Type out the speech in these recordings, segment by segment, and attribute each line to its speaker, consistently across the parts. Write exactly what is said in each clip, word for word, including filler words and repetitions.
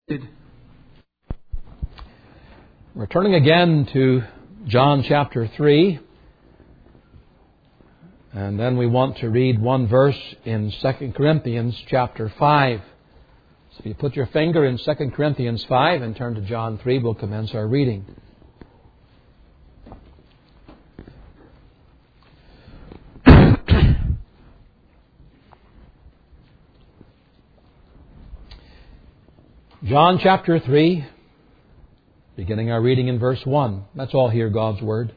Speaker 1: We're turning again to John chapter three, and then we want to read one verse in Second Corinthians chapter five. So if you put your finger in Second Corinthians five and turn to John three, we'll commence our reading. John chapter three, beginning our reading in verse one. Let's all hear God's word.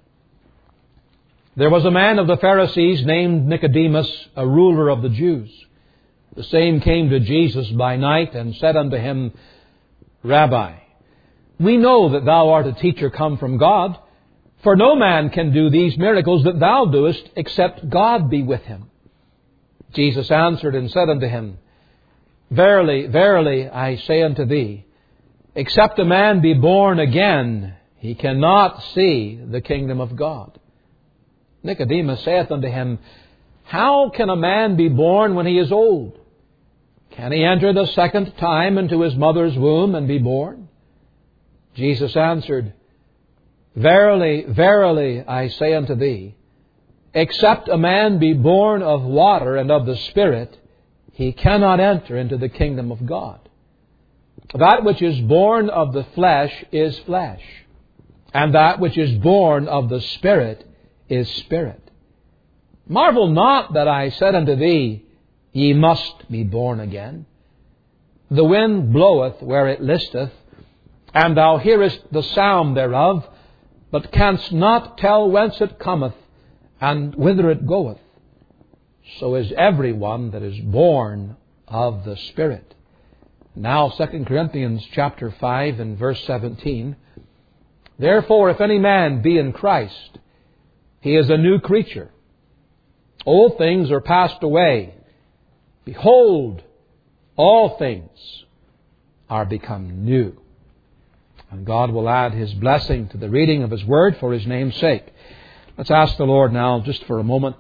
Speaker 1: There was a man of the Pharisees named Nicodemus, a ruler of the Jews. The same came to Jesus by night and said unto him, Rabbi, we know that thou art a teacher come from God, for no man can do these miracles that thou doest, except God be with him. Jesus answered and said unto him, Verily, verily, I say unto thee, except a man be born again, he cannot see the kingdom of God. Nicodemus saith unto him, How can a man be born when he is old? Can he enter the second time into his mother's womb and be born? Jesus answered, Verily, verily, I say unto thee, except a man be born of water and of the Spirit, he cannot enter into the kingdom of God. That which is born of the flesh is flesh, and that which is born of the Spirit is spirit. Marvel not that I said unto thee, Ye must be born again. The wind bloweth where it listeth, and thou hearest the sound thereof, but canst not tell whence it cometh, and whither it goeth. So is every one that is born of the Spirit. Now, Second Corinthians chapter five and verse seventeen. Therefore, if any man be in Christ, he is a new creature. Old things are passed away. Behold, all things are become new. And God will add His blessing to the reading of His Word for His name's sake. Let's ask the Lord now, just for a moment.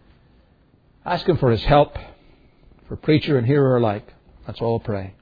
Speaker 1: Ask Him for His help, for preacher and hearer alike. Let's all pray.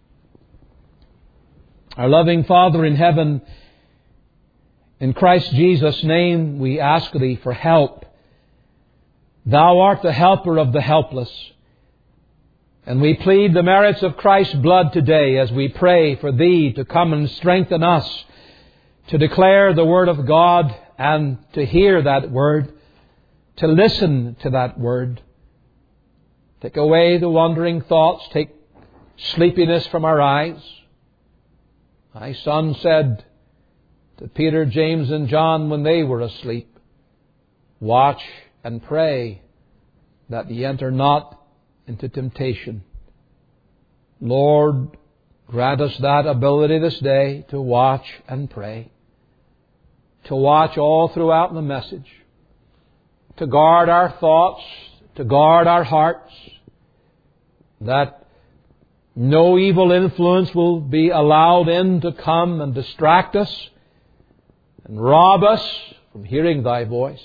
Speaker 1: Our loving Father in heaven, in Christ Jesus' name we ask Thee for help. Thou art the helper of the helpless. And we plead the merits of Christ's blood today as we pray for Thee to come and strengthen us to declare the Word of God and to hear that Word, to listen to that Word. Take away the wandering thoughts. Take sleepiness from our eyes. Thy Son said to Peter, James, and John when they were asleep, Watch and pray that ye enter not into temptation. Lord, grant us that ability this day to watch and pray. To watch all throughout the message. To guard our thoughts. To guard our hearts. That no evil influence will be allowed in to come and distract us and rob us from hearing Thy voice.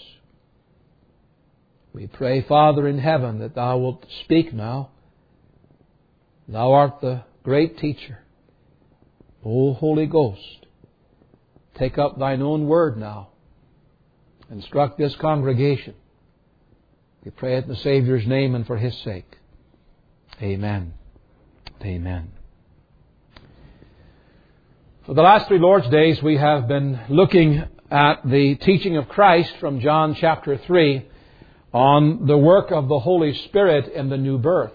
Speaker 1: We pray, Father in heaven, that Thou wilt speak now. Thou art the great teacher. O Holy Ghost, take up Thine own word now. Instruct this congregation. We pray it in the Saviour's name and for His sake. Amen. Amen. For the last three Lord's Days, we have been looking at the teaching of Christ from John chapter three on the work of the Holy Spirit in the new birth.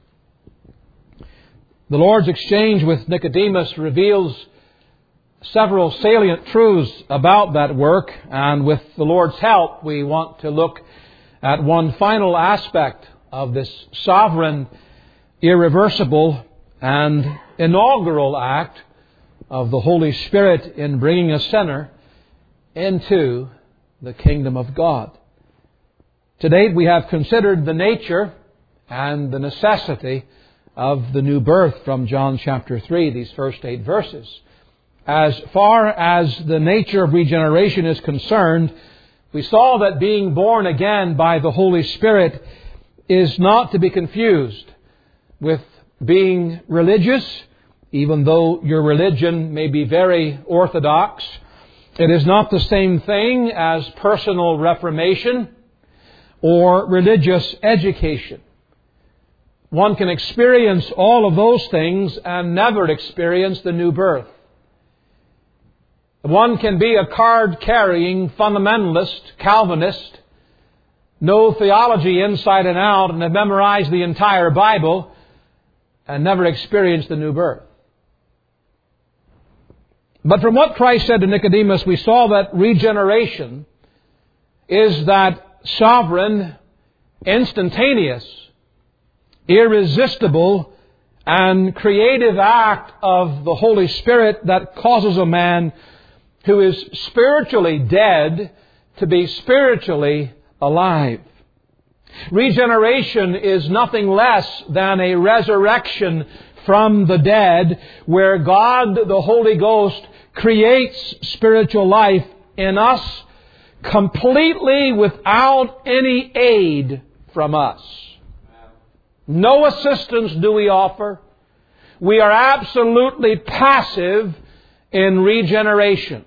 Speaker 1: The Lord's exchange with Nicodemus reveals several salient truths about that work, and with the Lord's help, we want to look at one final aspect of this sovereign, irreversible, and inaugural act of the Holy Spirit in bringing a sinner into the kingdom of God. To date, we have considered the nature and the necessity of the new birth from John chapter three, these first eight verses. As far as the nature of regeneration is concerned, we saw that being born again by the Holy Spirit is not to be confused with being religious, even though your religion may be very orthodox, it is not the same thing as personal reformation or religious education. One can experience all of those things and never experience the new birth. One can be a card-carrying fundamentalist, Calvinist, know theology inside and out, and have memorized the entire Bible, and never experience the new birth. But from what Christ said to Nicodemus, we saw that regeneration is that sovereign, instantaneous, irresistible, and creative act of the Holy Spirit that causes a man who is spiritually dead to be spiritually alive. Regeneration is nothing less than a resurrection from the dead, where God, the Holy Ghost, creates spiritual life in us completely without any aid from us. No assistance do we offer. We are absolutely passive in regeneration.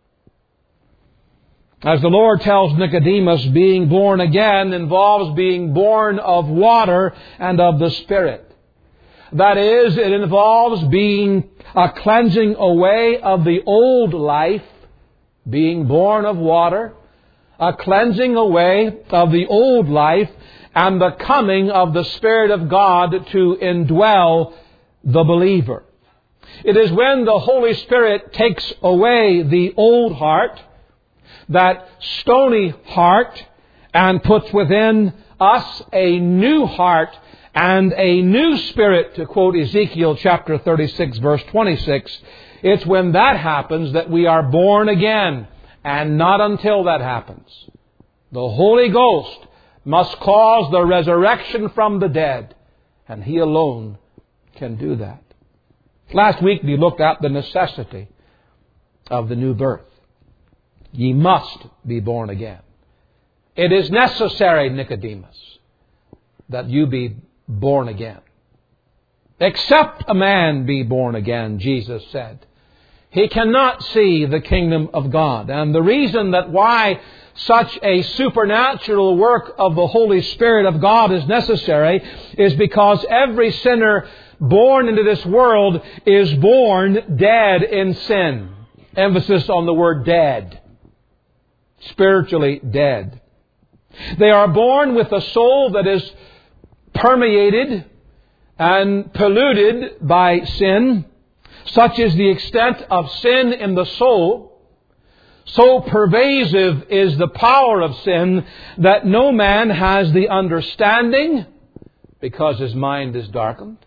Speaker 1: As the Lord tells Nicodemus, being born again involves being born of water and of the Spirit. That is, it involves being a cleansing away of the old life, being born of water, a cleansing away of the old life, and the coming of the Spirit of God to indwell the believer. It is when the Holy Spirit takes away the old heart, that stony heart, and puts within us a new heart and a new spirit, to quote Ezekiel chapter thirty-six, verse twenty-six. It's when that happens that we are born again, and not until that happens. The Holy Ghost must cause the resurrection from the dead, and He alone can do that. Last week we looked at the necessity of the new birth. Ye must be born again. It is necessary, Nicodemus, that you be born again. Except a man be born again, Jesus said, he cannot see the kingdom of God. And the reason that why such a supernatural work of the Holy Spirit of God is necessary is because every sinner born into this world is born dead in sin. Emphasis on the word dead. Spiritually dead. They are born with a soul that is permeated and polluted by sin. Such is the extent of sin in the soul. So pervasive is the power of sin that no man has the understanding, because his mind is darkened.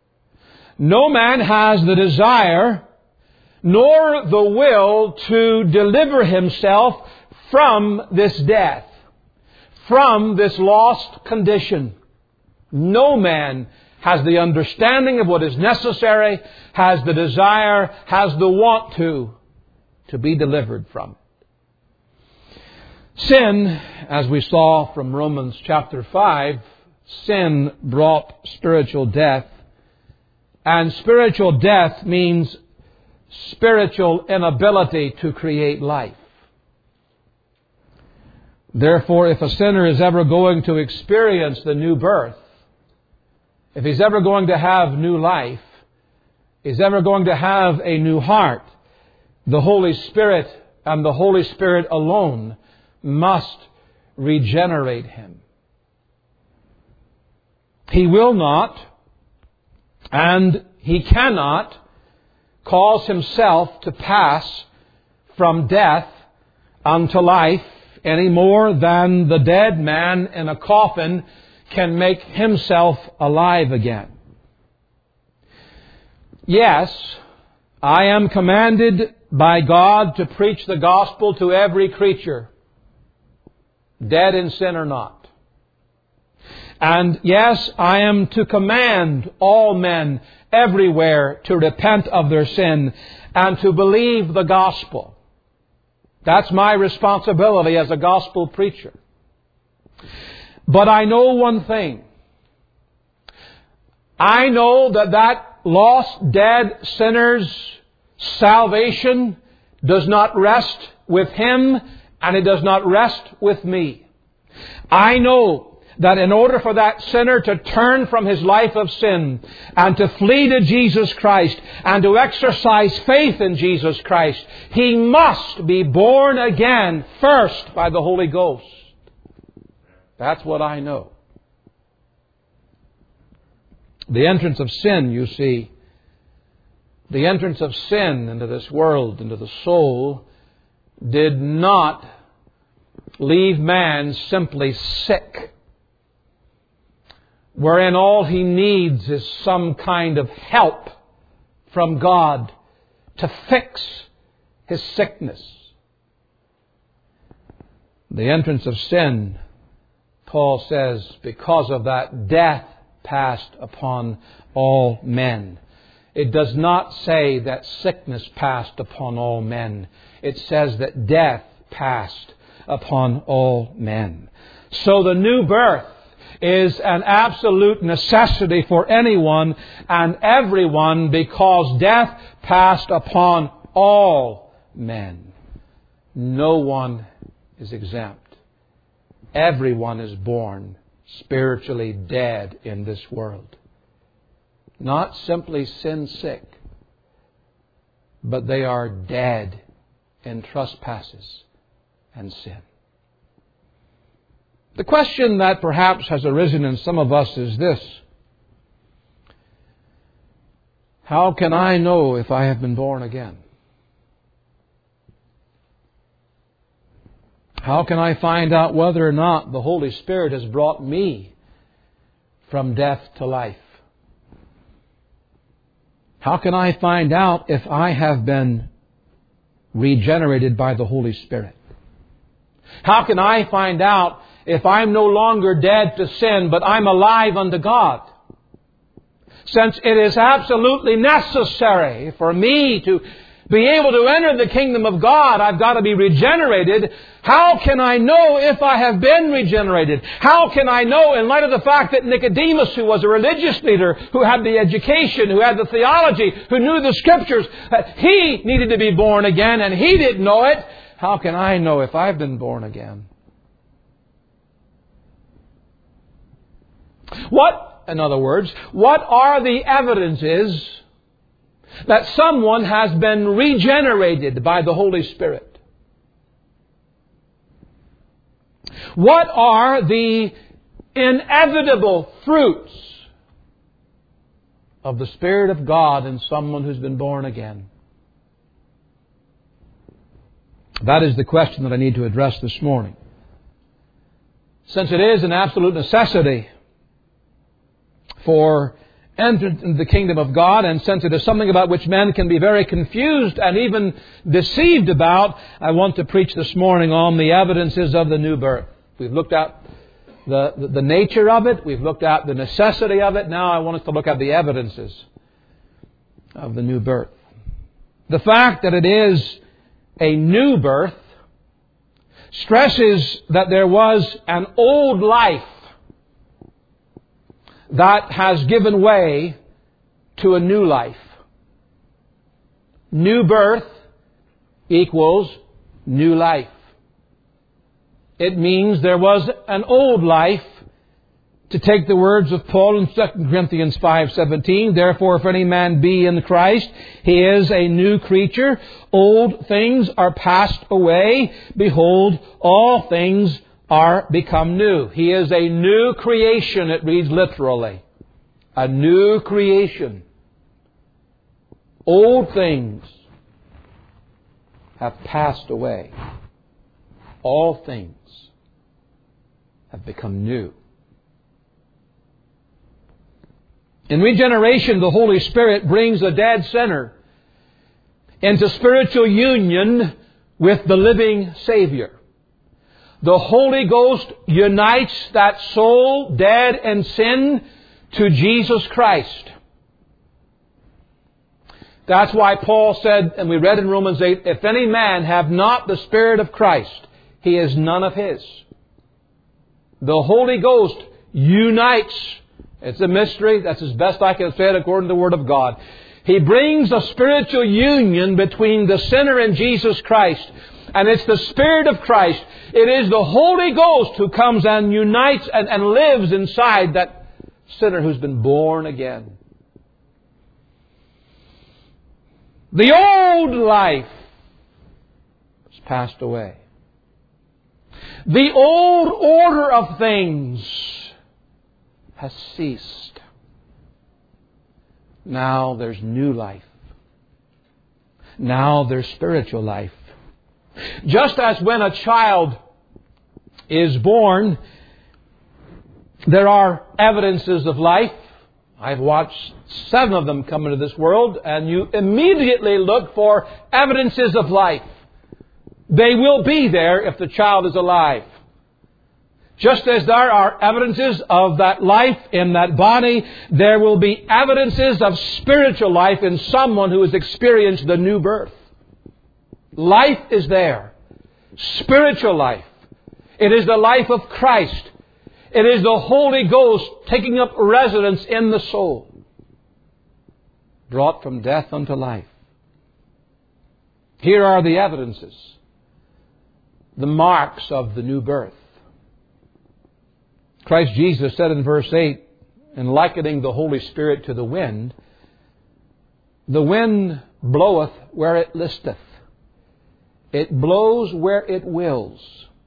Speaker 1: No man has the desire nor the will to deliver himself from this death, from this lost condition. No man has the understanding of what is necessary, has the desire, has the want to, to be delivered from it. Sin, as we saw from Romans chapter five, sin brought spiritual death. And spiritual death means spiritual inability to create life. Therefore, if a sinner is ever going to experience the new birth, if he's ever going to have new life, is ever going to have a new heart, the Holy Spirit and the Holy Spirit alone must regenerate him. He will not, and he cannot, cause himself to pass from death unto life any more than the dead man in a coffin can make himself alive again. Yes, I am commanded by God to preach the gospel to every creature, dead in sin or not. And yes, I am to command all men everywhere to repent of their sin and to believe the gospel. That's my responsibility as a gospel preacher. But I know one thing. I know that that lost, dead sinner's salvation does not rest with him, and it does not rest with me. I know that in order for that sinner to turn from his life of sin and to flee to Jesus Christ and to exercise faith in Jesus Christ, he must be born again first by the Holy Ghost. That's what I know. The entrance of sin, you see, the entrance of sin into this world, into the soul, did not leave man simply sick, wherein all he needs is some kind of help from God to fix his sickness. The entrance of sin, Paul says, because of that, death passed upon all men. It does not say that sickness passed upon all men. It says that death passed upon all men. So the new birth is an absolute necessity for anyone and everyone, because death passed upon all men. No one is exempt. Everyone is born spiritually dead in this world. Not simply sin sick, but they are dead in trespasses and sin. The question that perhaps has arisen in some of us is this: how can I know if I have been born again? How can I find out whether or not the Holy Spirit has brought me from death to life? How can I find out if I have been regenerated by the Holy Spirit? How can I find out if I'm no longer dead to sin, but I'm alive unto God? Since it is absolutely necessary for me to be able to enter the kingdom of God, I've got to be regenerated. How can I know if I have been regenerated? How can I know, in light of the fact that Nicodemus, who was a religious leader, who had the education, who had the theology, who knew the Scriptures, that he needed to be born again and he didn't know it? How can I know if I've been born again? What, in other words, what are the evidences that someone has been regenerated by the Holy Spirit? What are the inevitable fruits of the Spirit of God in someone who's been born again? That is the question that I need to address this morning. Since it is an absolute necessity for entrance into the kingdom of God, and since it is something about which men can be very confused and even deceived about, I want to preach this morning on the evidences of the new birth. We've looked at the, the, the nature of it. We've looked at the necessity of it. Now I want us to look at the evidences of the new birth. The fact that it is a new birth stresses that there was an old life that has given way to a new life. New birth equals new life. It means there was an old life, to take the words of Paul in Second Corinthians five seventeen, therefore if any man be in Christ, he is a new creature. Old things are passed away. Behold, all things are become new. He is a new creation, it reads literally. A new creation. Old things have passed away. All things have become new. In regeneration, the Holy Spirit brings a dead sinner into spiritual union with the living Savior. The Holy Ghost unites that soul dead in sin to Jesus Christ. That's why Paul said, and we read in Romans eight, if any man have not the Spirit of Christ, he is none of his. The Holy Ghost unites It's a mystery. That's as best I can say it according to the Word of God. He brings a spiritual union between the sinner and Jesus Christ. And it's the Spirit of Christ. It is the Holy Ghost who comes and unites and, and lives inside that sinner who's been born again. The old life has passed away. The old order of things has ceased. Now there's new life. Now there's spiritual life. Just as when a child is born, there are evidences of life. I've watched seven of them come into this world, and you immediately look for evidences of life. They will be there if the child is alive. Just as there are evidences of that life in that body, there will be evidences of spiritual life in someone who has experienced the new birth. Life is there. Spiritual life. It is the life of Christ. It is the Holy Ghost taking up residence in the soul. Brought from death unto life. Here are the evidences. The marks of the new birth. Christ Jesus said in verse eight, in likening the Holy Spirit to the wind, the wind bloweth where it listeth. It blows where it wills.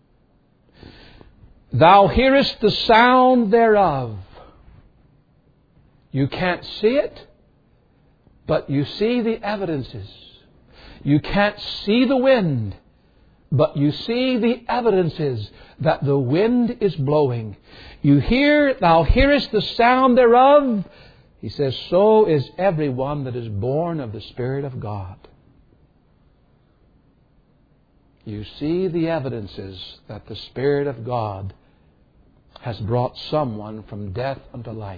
Speaker 1: Thou hearest the sound thereof. You can't see it, but you see the evidences. You can't see the wind, but you see the evidences that the wind is blowing. You hear, thou hearest the sound thereof. He says, so is everyone that is born of the Spirit of God. You see the evidences that the Spirit of God has brought someone from death unto life.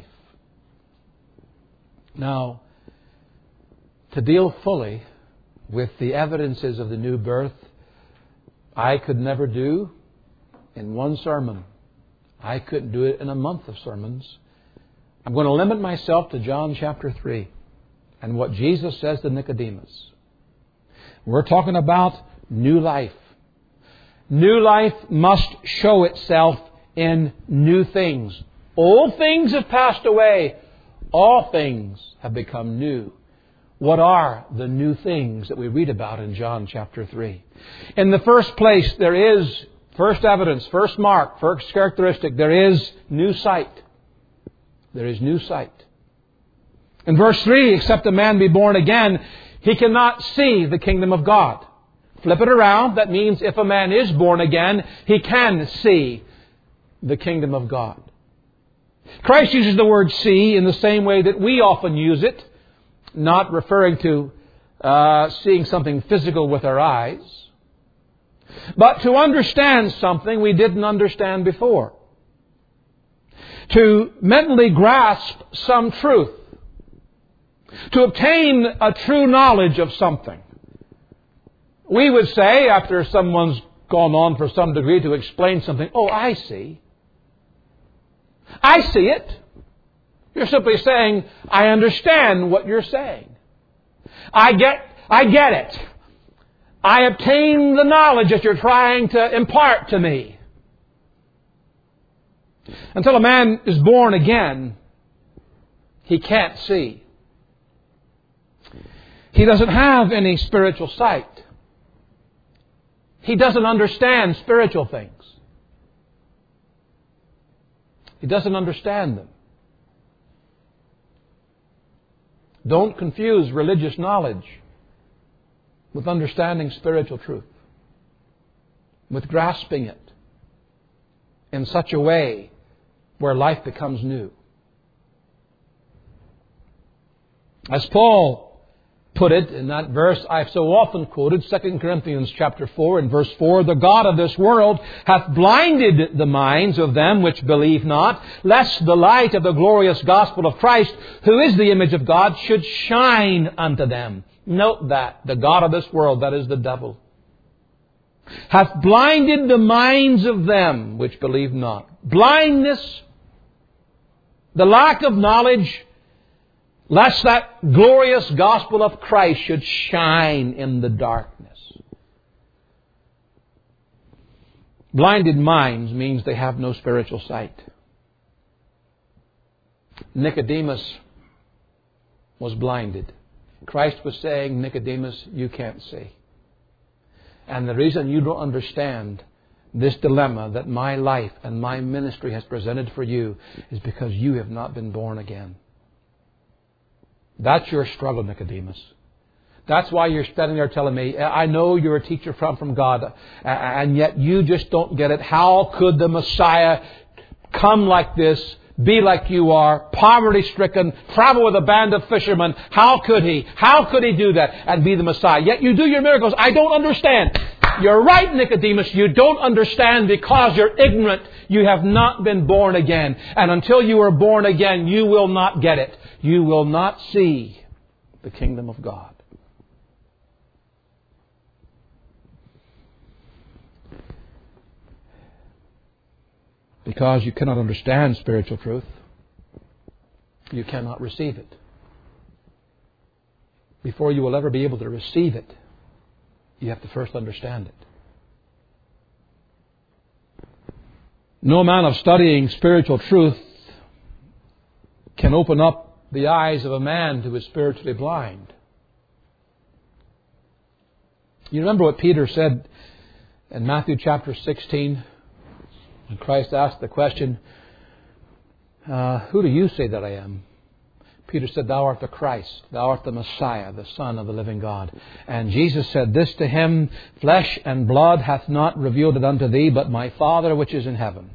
Speaker 1: Now, to deal fully with the evidences of the new birth, I could never do in one sermon. I couldn't do it in a month of sermons. I'm going to limit myself to John chapter three and what Jesus says to Nicodemus. We're talking about new life. New life must show itself in new things. Old things have passed away. All things have become new. What are the new things that we read about in John chapter three? In the first place, there is first evidence, first mark, first characteristic. There is new sight. There is new sight. In verse three, except a man be born again, he cannot see the kingdom of God. Flip it around. That means if a man is born again, he can see the kingdom of God. Christ uses the word see in the same way that we often use it, not referring to uh, seeing something physical with our eyes, but to understand something we didn't understand before. To mentally grasp some truth. To obtain a true knowledge of something. We would say, after someone's gone on for some degree to explain something, oh, I see. I see it. You're simply saying, I understand what you're saying. I get, I get it. I obtain the knowledge that you're trying to impart to me. Until a man is born again, he can't see. He doesn't have any spiritual sight. He doesn't understand spiritual things. He doesn't understand them. Don't confuse religious knowledge with understanding spiritual truth, with grasping it in such a way where life becomes new. As Paul put it in that verse I've so often quoted, Second Corinthians chapter four and verse four, the God of this world hath blinded the minds of them which believe not, lest the light of the glorious gospel of Christ, who is the image of God, should shine unto them. Note that, the God of this world, that is the devil, hath blinded the minds of them which believe not. Blindness The lack of knowledge, lest that glorious gospel of Christ should shine in the darkness. Blinded minds means they have no spiritual sight. Nicodemus was blinded. Christ was saying, Nicodemus, you can't see. And the reason you don't understand this dilemma that my life and my ministry has presented for you is because you have not been born again. That's your struggle, Nicodemus. That's why you're standing there telling me, I know you're a teacher from, from God, and yet you just don't get it. How could the Messiah come like this, be like you are, poverty-stricken, travel with a band of fishermen? How could He? How could He do that and be the Messiah? Yet you do your miracles. I don't understand. You're right, Nicodemus. You don't understand because you're ignorant. You have not been born again. And until you are born again, you will not get it. You will not see the kingdom of God. Because you cannot understand spiritual truth, you cannot receive it. Before you will ever be able to receive it, you have to first understand it. No amount of studying spiritual truth can open up the eyes of a man who is spiritually blind. You remember what Peter said in Matthew chapter sixteen? When Christ asked the question, uh, who do you say that I am? Peter said, thou art the Christ, thou art the Messiah, the Son of the living God. And Jesus said this to him, flesh and blood hath not revealed it unto thee, but my Father which is in heaven.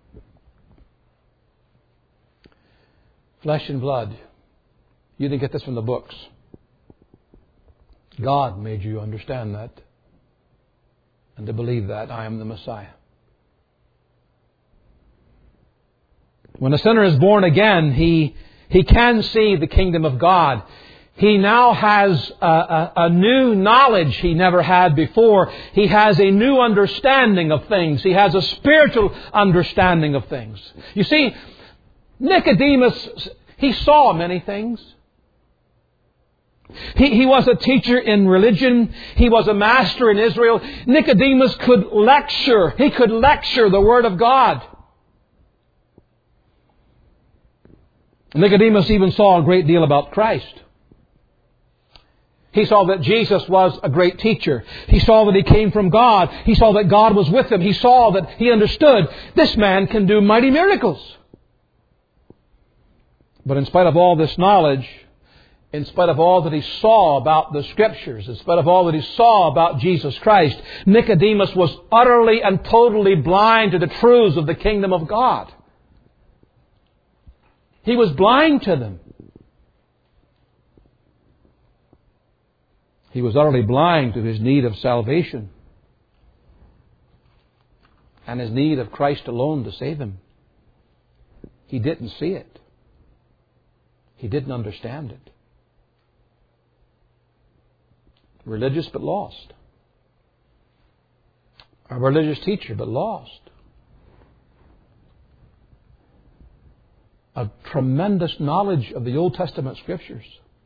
Speaker 1: Flesh and blood. You didn't get this from the books. God made you understand that and to believe that I am the Messiah. When a sinner is born again, he he can see the kingdom of God. He now has a, a, a new knowledge he never had before. He has a new understanding of things. He has a spiritual understanding of things. You see, Nicodemus, he saw many things. He, he was a teacher in religion. He was a master in Israel. Nicodemus could lecture. He could lecture the Word of God. Nicodemus even saw a great deal about Christ. He saw that Jesus was a great teacher. He saw that He came from God. He saw that God was with Him. He saw that he understood this man can do mighty miracles. But in spite of all this knowledge, in spite of all that he saw about the Scriptures, in spite of all that he saw about Jesus Christ, Nicodemus was utterly and totally blind to the truths of the kingdom of God. He was blind to them. He was utterly blind to his need of salvation and his need of Christ alone to save him. He didn't see it. He didn't understand it. Religious but lost. A religious teacher but lost. A tremendous knowledge of the Old Testament Scriptures,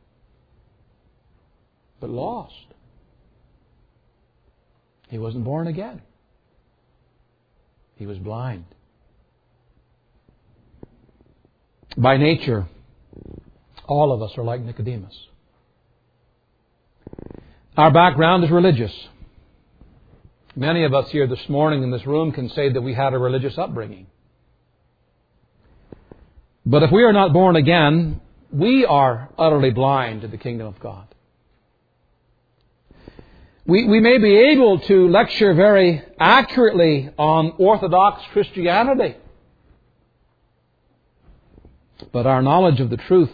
Speaker 1: but lost. He wasn't born again. He was blind. By nature, all of us are like Nicodemus. Our background is religious. Many of us here this morning in this room can say that we had a religious upbringing. But if we are not born again, we are utterly blind to the kingdom of God. We, we may be able to lecture very accurately on Orthodox Christianity, but our knowledge of the truth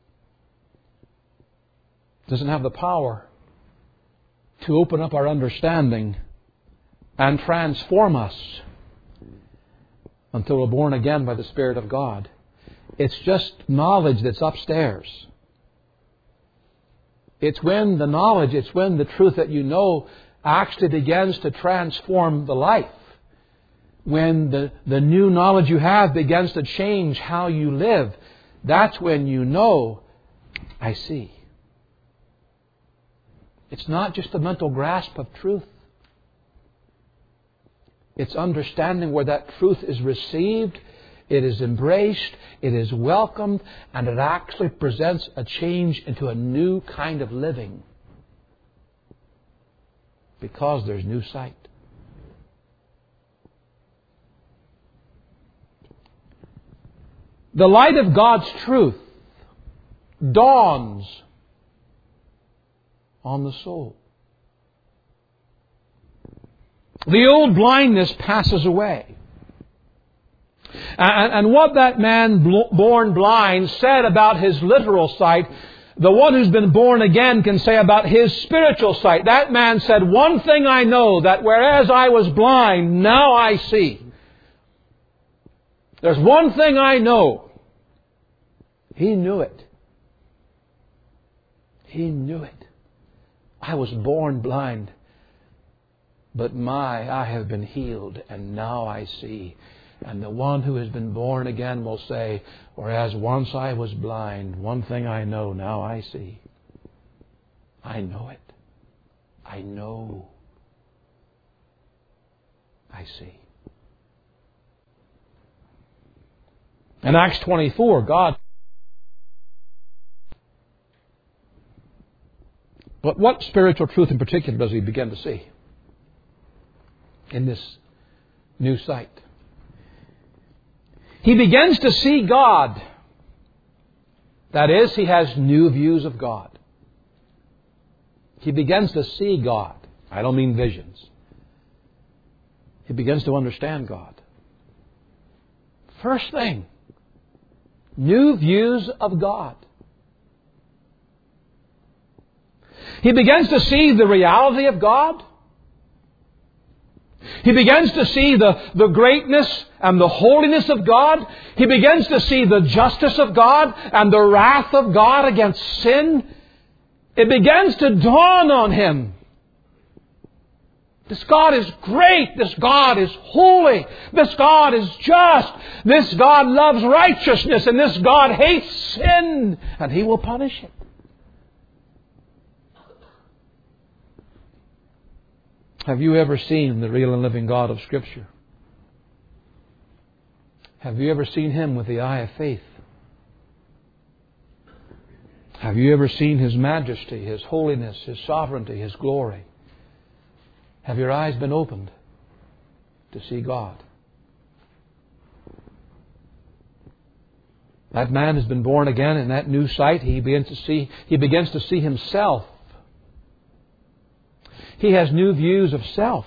Speaker 1: doesn't have the power to open up our understanding and transform us until we're born again by the Spirit of God. It's just knowledge that's upstairs. It's when the knowledge, it's when the truth that you know actually begins to transform the life. When the, the new knowledge you have begins to change how you live. That's when you know, I see. It's not just a mental grasp of truth. It's understanding where that truth is received, it is embraced, it is welcomed, and it actually presents a change into a new kind of living. Because there's new sight. The light of God's truth dawns on the soul. The old blindness passes away. And, and what that man born blind said about his literal sight, the one who's been born again can say about his spiritual sight. That man said, one thing I know, that whereas I was blind, now I see. There's one thing I know. He knew it. He knew it. I was born blind, but my, I have been healed, and now I see. And the one who has been born again will say, whereas once I was blind, one thing I know, now I see. I know it. I know. I see. In Acts twenty-four, God... But what spiritual truth in particular does he begin to see in this new sight? He begins to see God. That is, he has new views of God. He begins to see God. I don't mean visions. He begins to understand God. First thing, new views of God. He begins to see the reality of God. He begins to see the, the greatness and the holiness of God. He begins to see the justice of God and the wrath of God against sin. It begins to dawn on him. This God is great. This God is holy. This God is just. This God loves righteousness. And this God hates sin. And He will punish it. Have you ever seen the real and living God of Scripture? Have you ever seen Him with the eye of faith? Have you ever seen His majesty, His holiness, His sovereignty, His glory? Have your eyes been opened to see God? That man has been born again in that new sight. He begins to see, he begins to see himself. He has new views of self.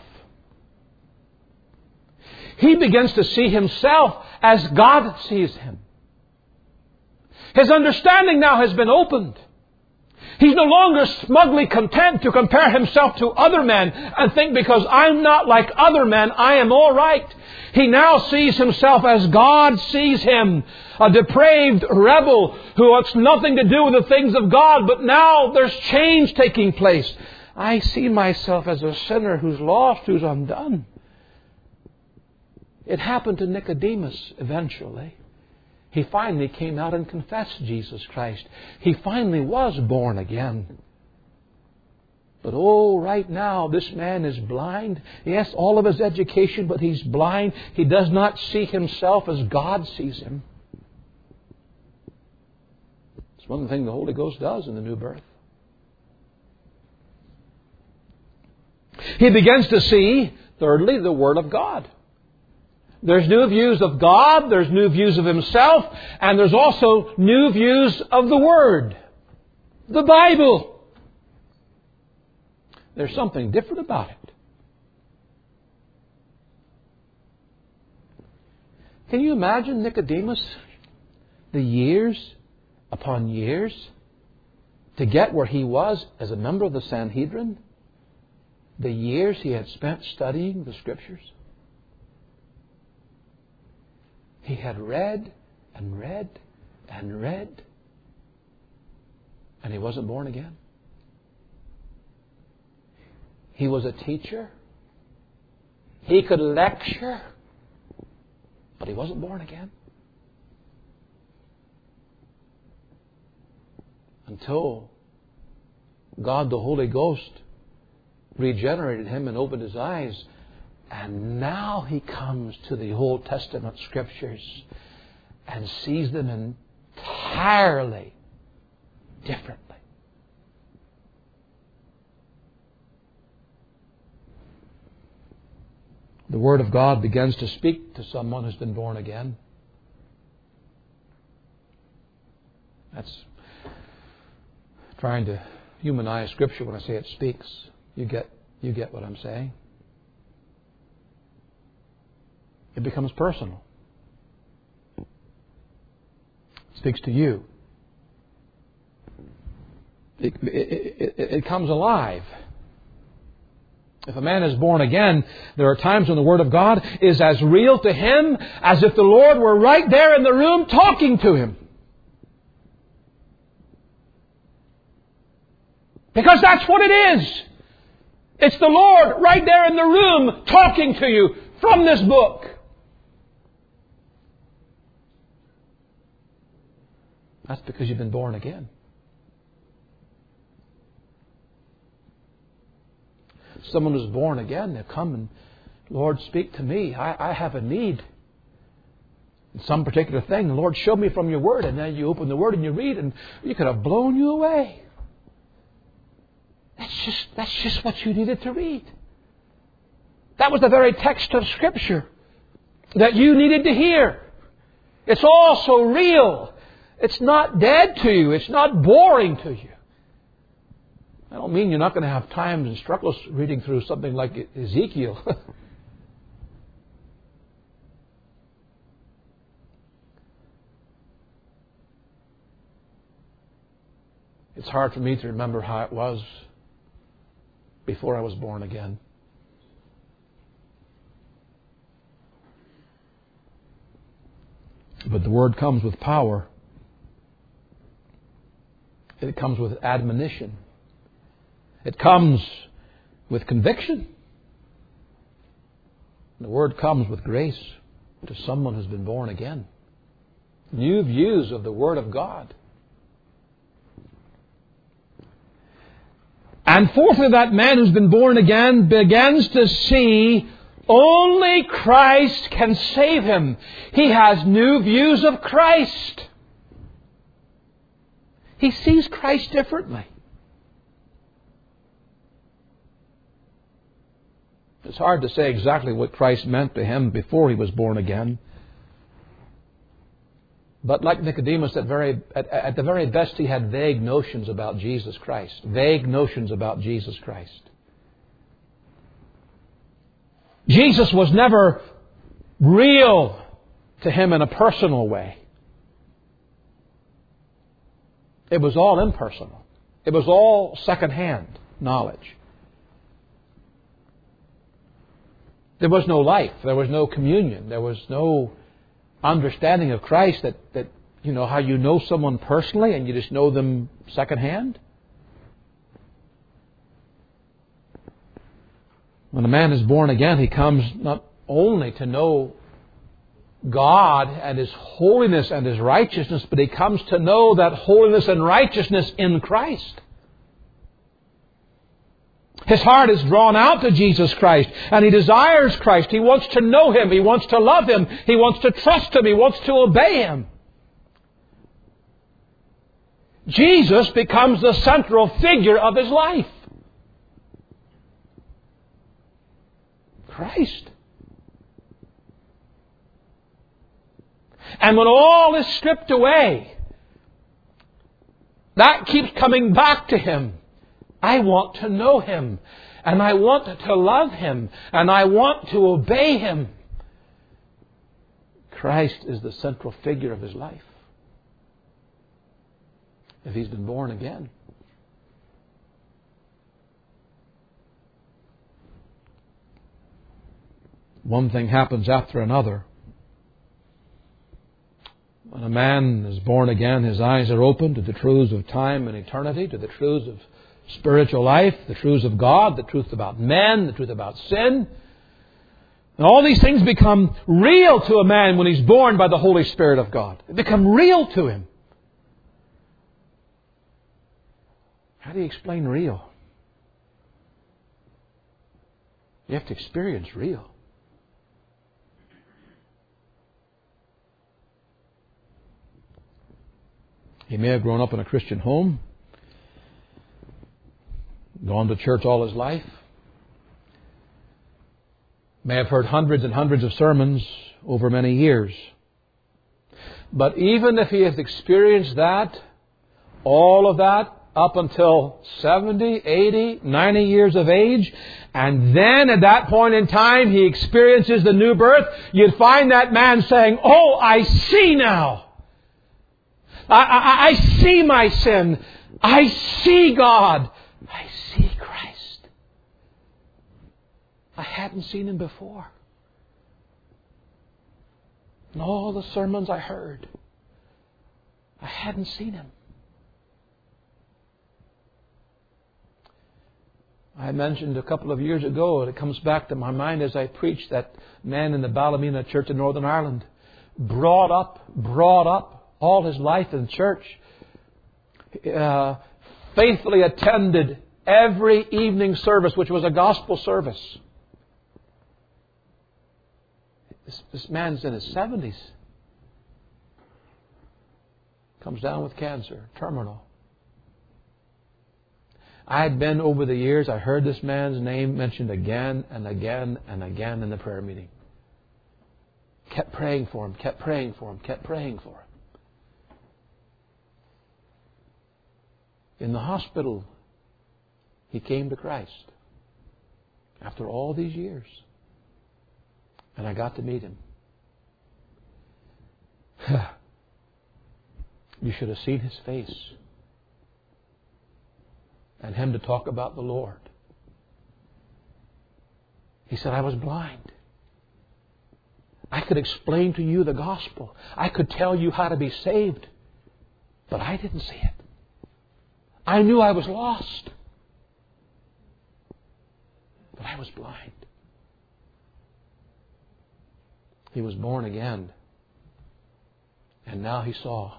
Speaker 1: He begins to see himself as God sees him. His understanding now has been opened. He's no longer smugly content to compare himself to other men and think because I'm not like other men, I am all right. He now sees himself as God sees him. A depraved rebel who wants nothing to do with the things of God. But now there's change taking place. I see myself as a sinner who's lost, who's undone. It happened to Nicodemus eventually. He finally came out and confessed Jesus Christ. He finally was born again. But oh, right now, this man is blind. Yes, all of his education, but he's blind. He does not see himself as God sees him. It's one thing the Holy Ghost does in the new birth. He begins to see, thirdly, the Word of God. There's new views of God, there's new views of himself, and there's also new views of the Word, the Bible. There's something different about it. Can you imagine Nicodemus, the years upon years to get where he was as a member of the Sanhedrin? The years he had spent studying the Scriptures? He had read and read and read, and he wasn't born again. He was a teacher. He could lecture, but he wasn't born again. until God the Holy Ghost regenerated him and opened his eyes. And now he comes to the Old Testament Scriptures and sees them entirely differently. The Word of God begins to speak to someone who's been born again. That's trying to humanize Scripture when I say it speaks. You get, you get what I'm saying. It becomes personal. It speaks to you. It, it, it, it comes alive. If a man is born again, there are times when the Word of God is as real to him as if the Lord were right there in the room talking to him. Because that's what it is. It's the Lord right there in the room talking to you from this book. That's because you've been born again. Someone who's born again, they come and, Lord, speak to me. I, I have a need in some particular thing. Lord, show me from your Word. And then you open the Word and you read, and you could have blown you away. That's just, that's just what you needed to read. That was the very text of Scripture that you needed to hear. It's all so real. It's not dead to you. It's not boring to you. I don't mean you're not going to have times and struggles reading through something like Ezekiel. It's hard for me to remember how it was before I was born again. But the Word comes with power. It comes with admonition. It comes with conviction. The Word comes with grace to someone who's been born again. New views of the Word of God. And fourthly, that man who's been born again begins to see only Christ can save him. He has new views of Christ. He sees Christ differently. It's hard to say exactly what Christ meant to him before he was born again. But like Nicodemus, at, very, at, at the very best, he had vague notions about Jesus Christ. Vague notions about Jesus Christ. Jesus was never real to him in a personal way. It was all impersonal. It was all second-hand knowledge. There was no life. There was no communion. There was no understanding of Christ that, that, you know, how you know someone personally and you just know them secondhand. When a man is born again, he comes not only to know God and His holiness and His righteousness, but he comes to know that holiness and righteousness in Christ. His heart is drawn out to Jesus Christ, and he desires Christ. He wants to know Him. He wants to love Him. He wants to trust Him. He wants to obey Him. Jesus becomes the central figure of his life. Christ. And when all is stripped away, that keeps coming back to him. I want to know Him, and I want to love Him, and I want to obey Him. Christ is the central figure of his life. If he's been born again. One thing happens after another. When a man is born again, his eyes are opened to the truths of time and eternity, to the truths of spiritual life, the truths of God, the truth about men, the truth about sin. And all these things become real to a man when he's born by the Holy Spirit of God. They become real to him. How do you explain real? You have to experience real. He may have grown up in a Christian home, gone to church all his life, may have heard hundreds and hundreds of sermons over many years. But even if he has experienced that, all of that, up until seventy, eighty, ninety years of age, and then at that point in time he experiences the new birth, you'd find that man saying, "Oh, I see now. I, I, I see my sin. I see God. I see Christ. I hadn't seen Him before. In all the sermons I heard, I hadn't seen Him." I mentioned a couple of years ago, and it comes back to my mind as I preached, that man in the Ballymena Church in Northern Ireland, brought up, brought up all his life in church, uh, faithfully attended every evening service, which was a gospel service. This, this man's in his seventies. Comes down with cancer, terminal. I had been over the years, I heard this man's name mentioned again and again and again in the prayer meeting. Kept praying for him, kept praying for him, kept praying for him. In the hospital, he came to Christ after all these years. And I got to meet him. You should have seen his face. And him to talk about the Lord. He said, "I was blind. I could explain to you the gospel. I could tell you how to be saved. But I didn't see it. I knew I was lost. But I was blind." He was born again. And now he saw.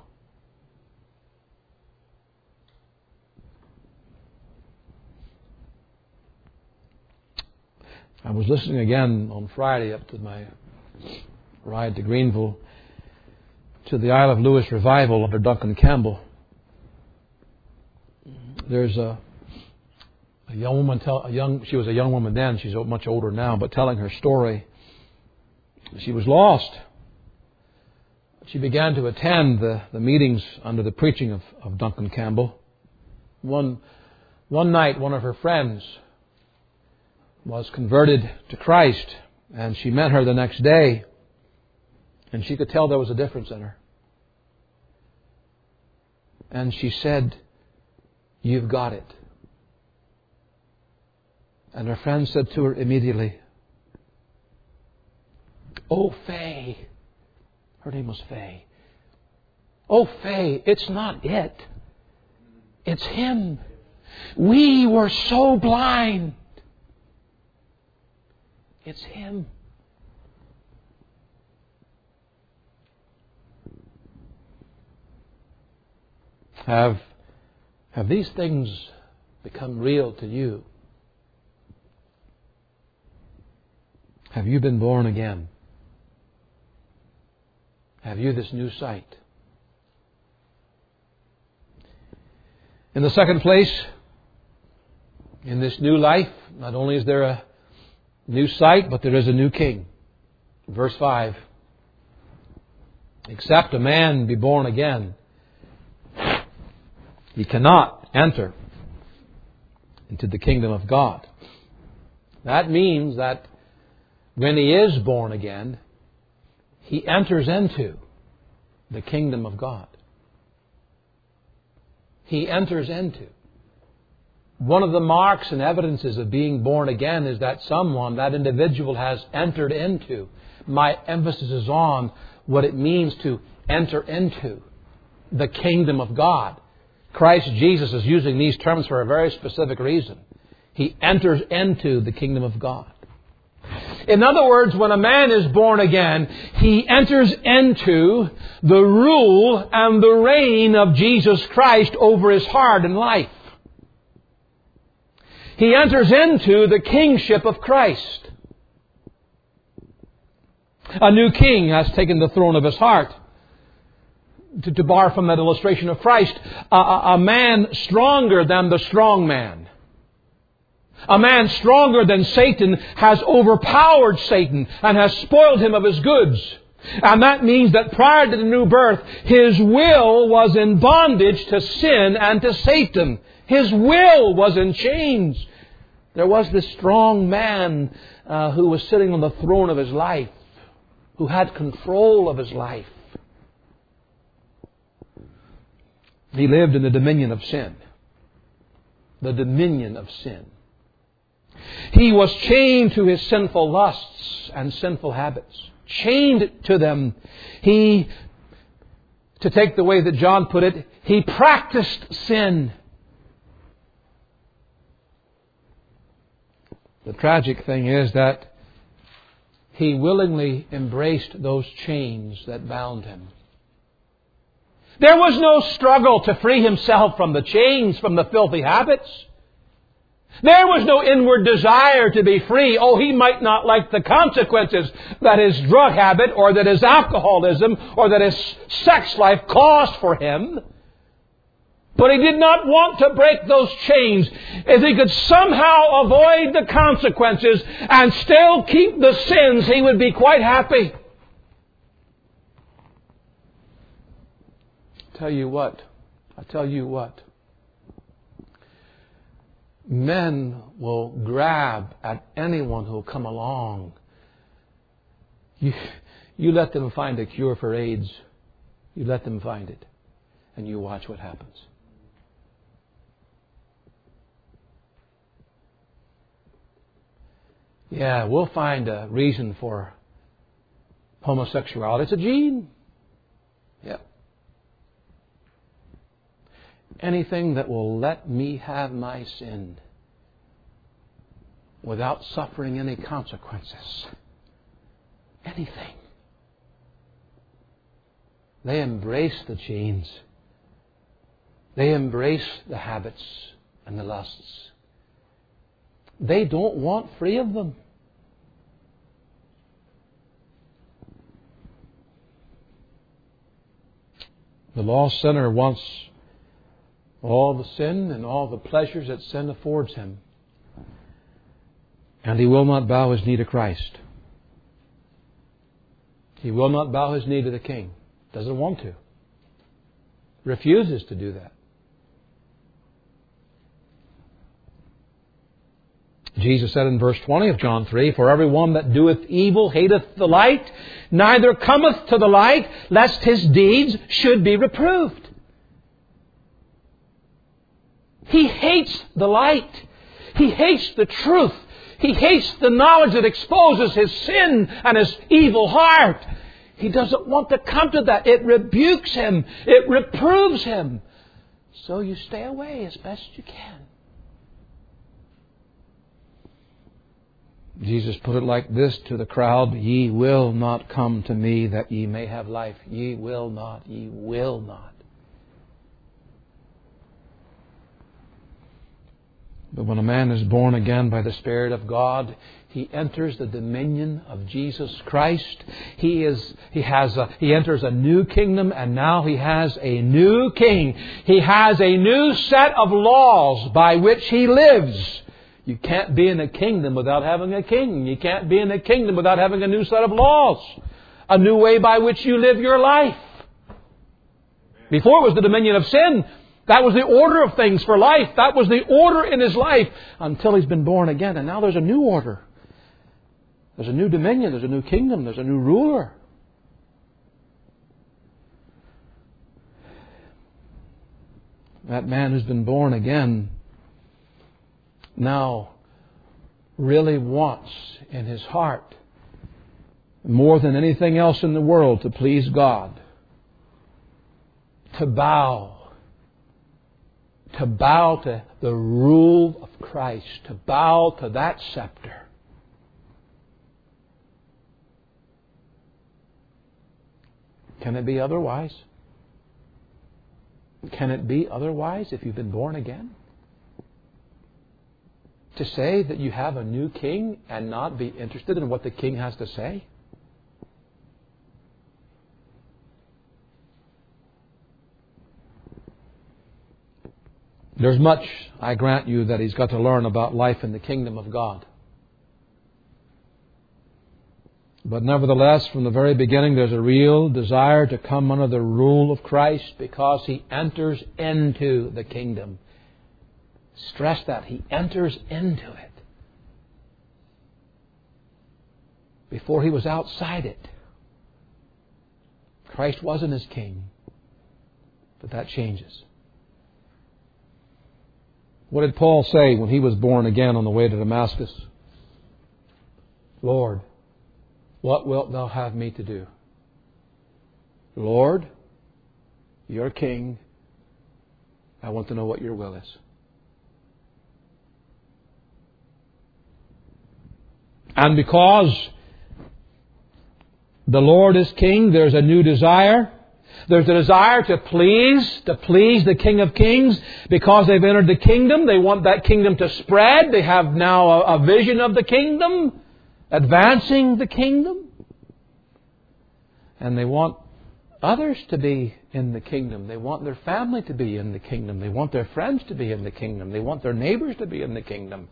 Speaker 1: I was listening again on Friday up to my ride to Greenville to the Isle of Lewis revival under Duncan Campbell. There's a, a young woman, tell, a young, she was a young woman then, she's much older now, but telling her story. She was lost. She began to attend the, the meetings under the preaching of, of Duncan Campbell. One, one night, one of her friends was converted to Christ, and she met her the next day, and she could tell there was a difference in her. And she said, "You've got it." And her friend said to her immediately, "Oh, Faye." Her name was Faye. "Oh, Faye, it's not it. It's Him. We were so blind. It's Him." Have, have these things become real to you? Have you been born again? Have you this new sight? In the second place, in this new life, not only is there a new sight, but there is a new king. Verse five. "Except a man be born again, he cannot enter into the kingdom of God." That means that when he is born again, he enters into the kingdom of God. He enters into. One of the marks and evidences of being born again is that someone, that individual, has entered into. My emphasis is on what it means to enter into the kingdom of God. Christ Jesus is using these terms for a very specific reason. He enters into the kingdom of God. In other words, when a man is born again, he enters into the rule and the reign of Jesus Christ over his heart and life. he enters into the kingship of Christ. A new king has taken the throne of his heart. To, to borrow from that illustration of Christ, a, a, a man stronger than the strong man. A man stronger than Satan has overpowered Satan and has spoiled him of his goods. And that means that prior to the new birth, his will was in bondage to sin and to Satan. His will was in chains. There was this strong man uh, who was sitting on the throne of his life, who had control of his life. He lived in the dominion of sin. The dominion of sin. He was chained to his sinful lusts and sinful habits. Chained to them. He, to take the way that John put it, he practiced sin. The tragic thing is that he willingly embraced those chains that bound him. There was no struggle to free himself from the chains, from the filthy habits. There was no inward desire to be free. Oh, he might not like the consequences that his drug habit or that his alcoholism or that his sex life caused for him. But he did not want to break those chains. If he could somehow avoid the consequences and still keep the sins, he would be quite happy. Tell you what, I tell you what, men will grab at anyone who will come along. You, you let them find a cure for AIDS. You let them find it. And you watch what happens. Yeah, we'll find a reason for homosexuality. It's a gene. Yeah. Anything that will let me have my sin without suffering any consequences. Anything. They embrace the chains. They embrace the habits and the lusts. They don't want free of them. The lost sinner wants all the sin and all the pleasures that sin affords him. And he will not bow his knee to Christ. He will not bow his knee to the King. Doesn't want to. Refuses to do that. Jesus said in verse twenty of John three, "For every one that doeth evil hateth the light, neither cometh to the light, lest his deeds should be reproved." He hates the light. He hates the truth. He hates the knowledge that exposes his sin and his evil heart. He doesn't want to come to that. It rebukes him. It reproves him. So you stay away as best you can. Jesus put it like this to the crowd: "Ye will not come to me that ye may have life." Ye will not. Ye will not. But when a man is born again by the Spirit of God, he enters the dominion of Jesus Christ. He is, he has a, he enters a new kingdom, and now he has a new king. He has a new set of laws by which he lives. You can't be in a kingdom without having a king. You can't be in a kingdom without having a new set of laws. A new way by which you live your life. Before it was the dominion of sin. That was the order of things for life. That was the order in his life until he's been born again. And now there's a new order. There's a new dominion. There's a new kingdom. There's a new ruler. That man who's been born again now really wants in his heart, more than anything else in the world, to please God. To bow. To bow to the rule of Christ. To bow to that scepter. Can it be otherwise? Can it be otherwise if you've been born again? to say that you have a new king and not be interested in what the king has to say? There's much, I grant you, that he's got to learn about life in the kingdom of God. But nevertheless, from the very beginning, there's a real desire to come under the rule of Christ because he enters into the kingdom. Stress that. He enters into it. Before he was outside it. Christ wasn't his king. But that changes. What did Paul say when he was born again on the way to Damascus? Lord, what wilt thou have me to do? Lord, you're king. I want to know what your will is. And because the Lord is king, there's a new desire. There's a desire to please, to please the King of Kings. Because they've entered the kingdom, they want that kingdom to spread. They have now a, a vision of the kingdom, advancing the kingdom. And they want others to be in the kingdom. They want their family to be in the kingdom. They want their friends to be in the kingdom. They want their neighbors to be in the kingdom.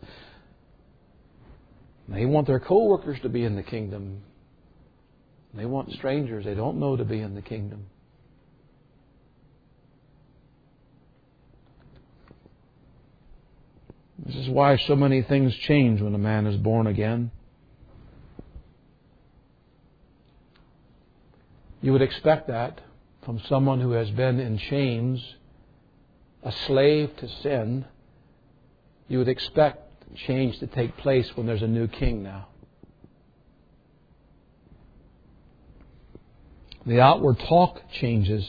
Speaker 1: They want their co-workers to be in the kingdom. They want strangers they don't know to be in the kingdom. This is why so many things change when a man is born again. You would expect that from someone who has been in chains, a slave to sin. You would expect change to take place when there's a new king now. The outward talk changes.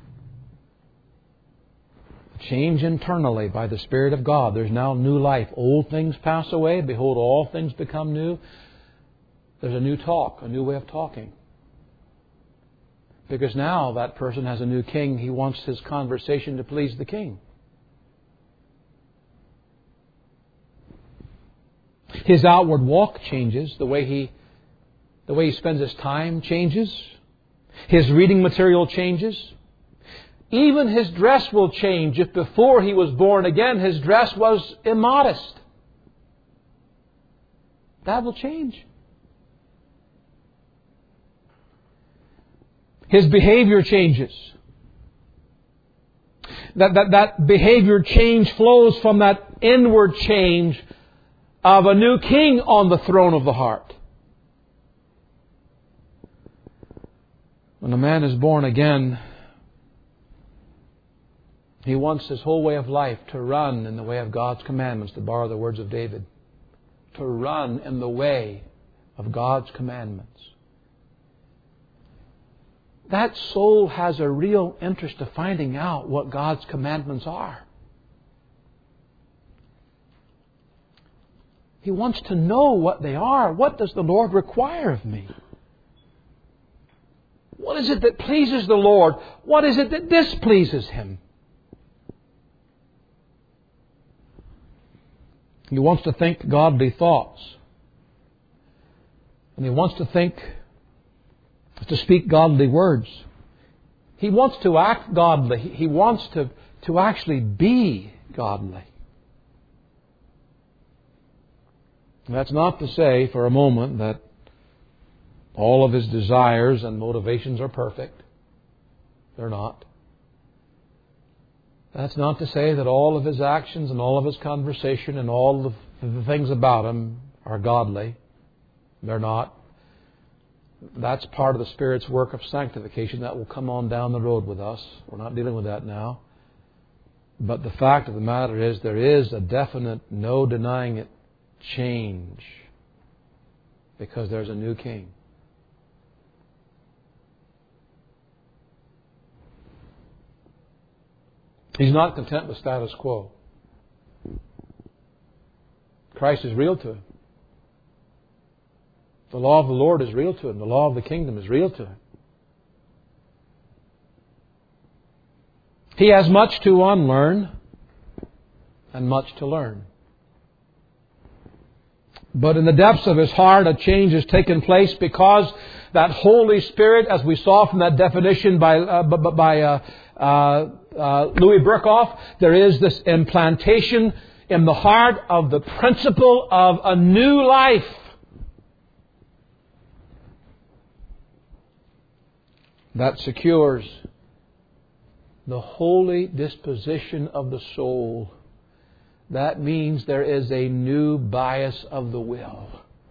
Speaker 1: Change internally by the Spirit of God. There's now new life. Old things pass away. Behold, all things become new. There's a new talk, a new way of talking. Because now that person has a new king. He wants his conversation to please the king. His outward walk changes. The way he, the way he spends his time changes. His reading material changes. Even his dress will change. If before he was born again, his dress was immodest, that will change. His behavior changes. That, that, that behavior change flows from that inward change of a new king on the throne of the heart. When a man is born again, he wants his whole way of life to run in the way of God's commandments, to borrow the words of David. To run in the way of God's commandments. That soul has a real interest in finding out what God's commandments are. He wants to know what they are. What does the Lord require of me? What is it that pleases the Lord? What is it that displeases Him? He wants to think godly thoughts. And he wants to think, to speak godly words. He wants to act godly. He wants to, to actually be godly. And that's not to say for a moment that all of his desires and motivations are perfect. They're not. That's not to say that all of his actions and all of his conversation and all of the things about him are godly. They're not. That's part of the Spirit's work of sanctification that will come on down the road with us. We're not dealing with that now. But the fact of the matter is there is a definite, no denying it, change. Because there's a new king. He's not content with status quo. Christ is real to him. The law of the Lord is real to him. The law of the kingdom is real to him. He has much to unlearn and much to learn. But in the depths of his heart, a change has taken place because that Holy Spirit, as we saw from that definition by uh, by uh, uh, uh, Louis Berkhoff, there is this implantation in the heart of the principle of a new life. That secures the holy disposition of the soul. That means there is a new bias of the will.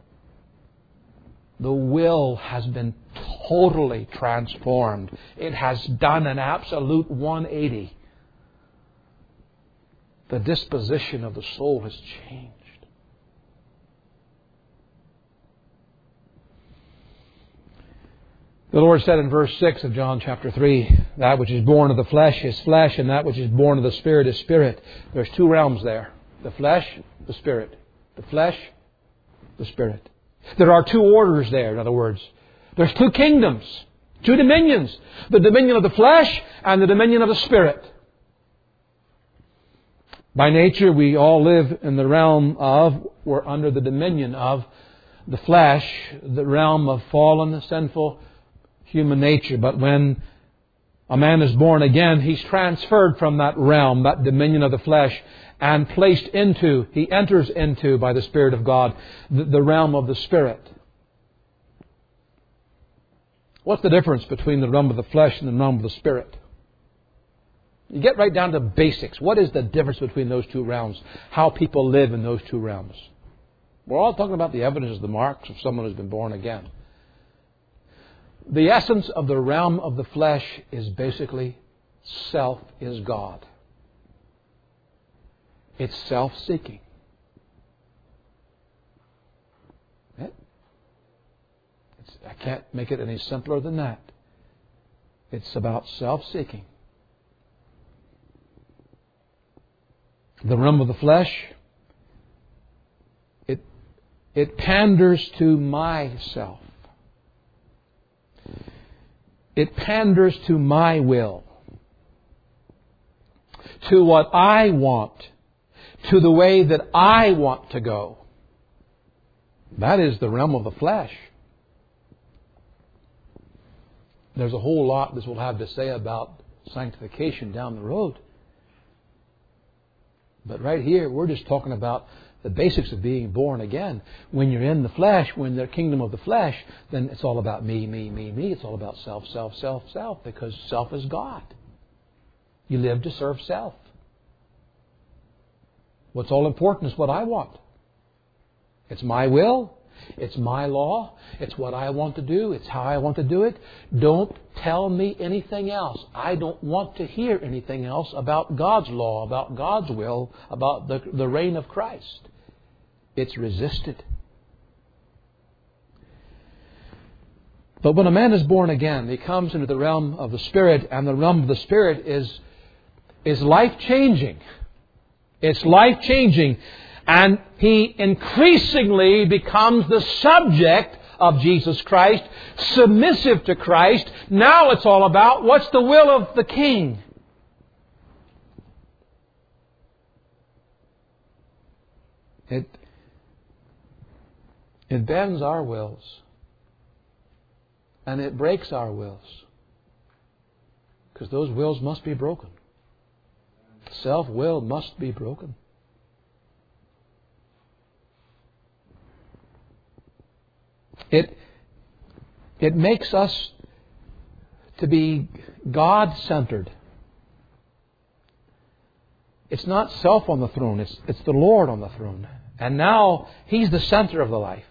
Speaker 1: The will has been totally transformed. It has done an absolute one eighty. The disposition of the soul has changed. The Lord said in verse six of John chapter three, that which is born of the flesh is flesh, and that which is born of the Spirit is spirit. There's two realms there. The flesh, the Spirit. The flesh, the Spirit. There are two orders there, in other words. There's two kingdoms, two dominions. The dominion of the flesh and the dominion of the Spirit. By nature, we all live in the realm of, we're under the dominion of the flesh, the realm of fallen, sinful human nature. But when a man is born again, he's transferred from that realm, that dominion of the flesh, and placed into, he enters into, by the Spirit of God, the, the realm of the Spirit. What's the difference between the realm of the flesh and the realm of the Spirit? You get right down to basics. What is the difference between those two realms? How people live in those two realms? We're all talking about the evidences, the marks of someone who's been born again. The essence of the realm of the flesh is basically self is God. It's self-seeking. It's, I can't make it any simpler than that. It's about self-seeking. The realm of the flesh, it, it panders to myself. It panders to my will, to what I want, to the way that I want to go. That is the realm of the flesh. There's a whole lot this will have to say about sanctification down the road. But right here, we're just talking about the basics of being born again. When you're in the flesh, when the kingdom of the flesh, then it's all about me, me, me, me. It's all about self, self, self, self, because self is God. You live to serve self. What's all important is what I want. It's my will. It's my law. It's what I want to do. It's how I want to do it. Don't tell me anything else. I don't want to hear anything else about God's law, about God's will, about the, the reign of Christ. It's resisted. But when a man is born again, he comes into the realm of the Spirit, and the realm of the Spirit is, is life-changing. It's life-changing. And he increasingly becomes the subject of Jesus Christ, submissive to Christ. Now it's all about what's the will of the King. It, it bends our wills. And it breaks our wills. Because those wills must be broken. Self-will must be broken. It, it makes us to be God-centered. It's not self on the throne. It's, it's the Lord on the throne. And now He's the center of the life.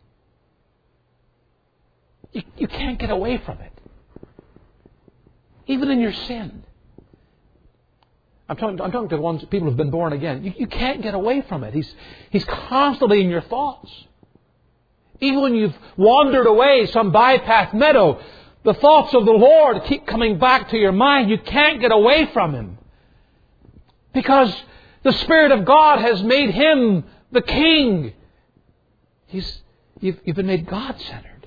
Speaker 1: You, you can't get away from it. Even in your sin. I'm talking, I'm talking to the ones, people who have been born again. You, you can't get away from it. He's, he's constantly in your thoughts. Even when you've wandered away some bypath meadow, the thoughts of the Lord keep coming back to your mind. You can't get away from Him. Because the Spirit of God has made Him the King. He's, you've, you've been made God-centered.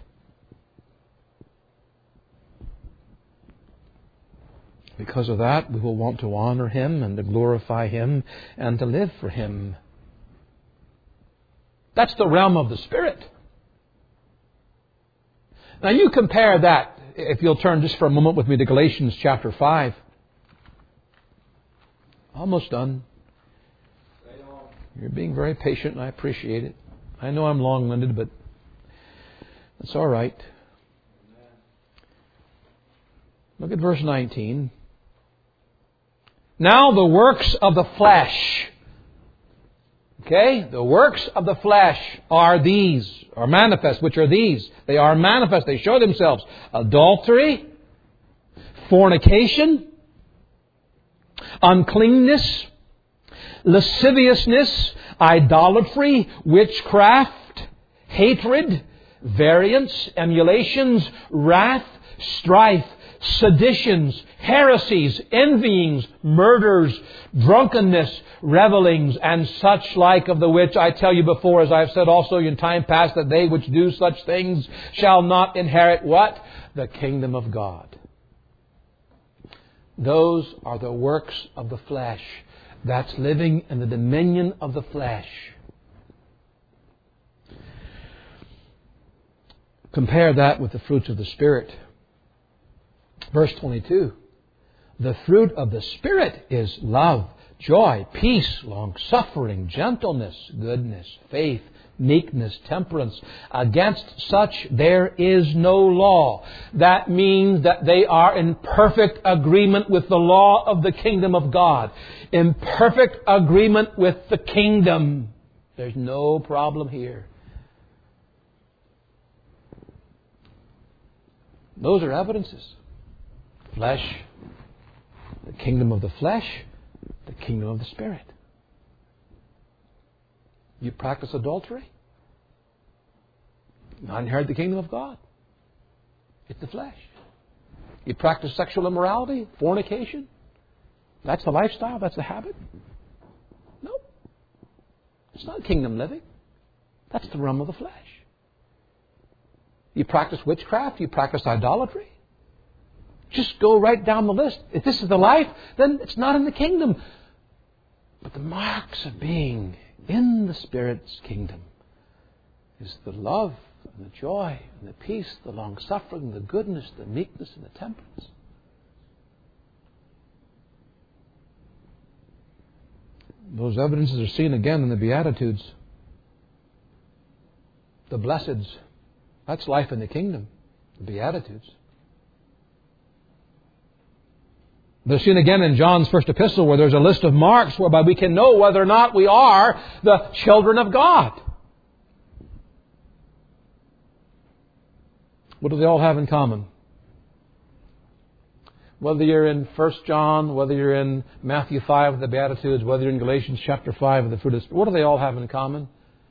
Speaker 1: Because of that, we will want to honor Him and to glorify Him and to live for Him. That's the realm of the Spirit. Now you compare that, if you'll turn just for a moment with me to Galatians chapter five. Almost done. You're being very patient and I appreciate it. I know I'm long-winded, but it's all right. Look at verse nineteen. Now the works of the flesh. Okay? The works of the flesh are these, are manifest, which are these. They are manifest. They show themselves. Adultery, fornication, uncleanness, lasciviousness, idolatry, witchcraft, hatred, variance, emulations, wrath, strife, seditions, heresies, envyings, murders, drunkenness, revellings, and such like, of the which I tell you before, as I have said also in time past, that they which do such things shall not inherit what? The kingdom of God. Those are the works of the flesh. That's living in the dominion of the flesh. Compare that with the fruits of the Spirit. Verse twenty-two. The fruit of the Spirit is love, joy, peace, long-suffering, gentleness, goodness, faith, meekness, temperance. Against such there is no law. That means that they are in perfect agreement with the law of the kingdom of God. In perfect agreement with the kingdom. There's no problem here. Those are evidences. Flesh, the kingdom of the flesh, the kingdom of the Spirit. You practice adultery, not inherit the kingdom of God. It's the flesh. You practice sexual immorality, fornication. That's the lifestyle, that's the habit. No. It's not kingdom living. That's the realm of the flesh. You practice witchcraft, you practice idolatry. Just go right down the list. If this is the life, then it's not in the kingdom. But the marks of being in the Spirit's kingdom is the love and the joy and the peace, the long-suffering, the goodness, the meekness, and the temperance. Those evidences are seen again in the Beatitudes. The blesseds. That's life in the kingdom. The Beatitudes. They're seen again in John's first epistle, where there's a list of marks whereby we can know whether or not we are the children of God. What do they all have in common? Whether you're in First John, whether you're in Matthew five, the Beatitudes, whether you're in Galatians chapter five, the fruit of the Spirit, what do they all have in common?